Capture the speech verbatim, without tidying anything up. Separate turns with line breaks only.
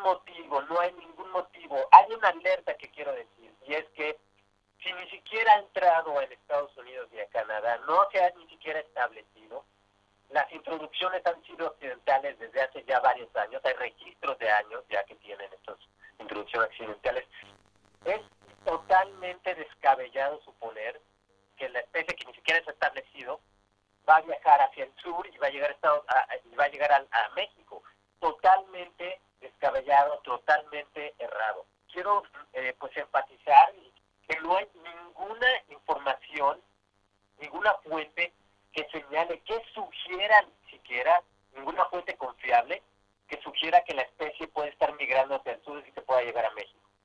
motivo, no hay ningún motivo. Hay una alerta que quiero decir, y es que si ni siquiera ha entrado en Estados Unidos y a Canadá, no se ha ni siquiera establecido, las introducciones han sido accidentales desde hace ya varios años, hay registros de años ya que tienen estas introducciones accidentales. Es totalmente descabellado suponer que la especie que ni siquiera se ha establecido va a viajar hacia el sur y va a llegar a, Estados, a, a, va a, llegar a, a México. Totalmente descabellado, totalmente errado. Quiero eh, pues enfatizar que no hay ninguna información, ninguna fuente que señale, que sugiera ni siquiera, ninguna fuente confiable que sugiera que la especie puede estar migrando hacia el sur y que pueda llegar a México.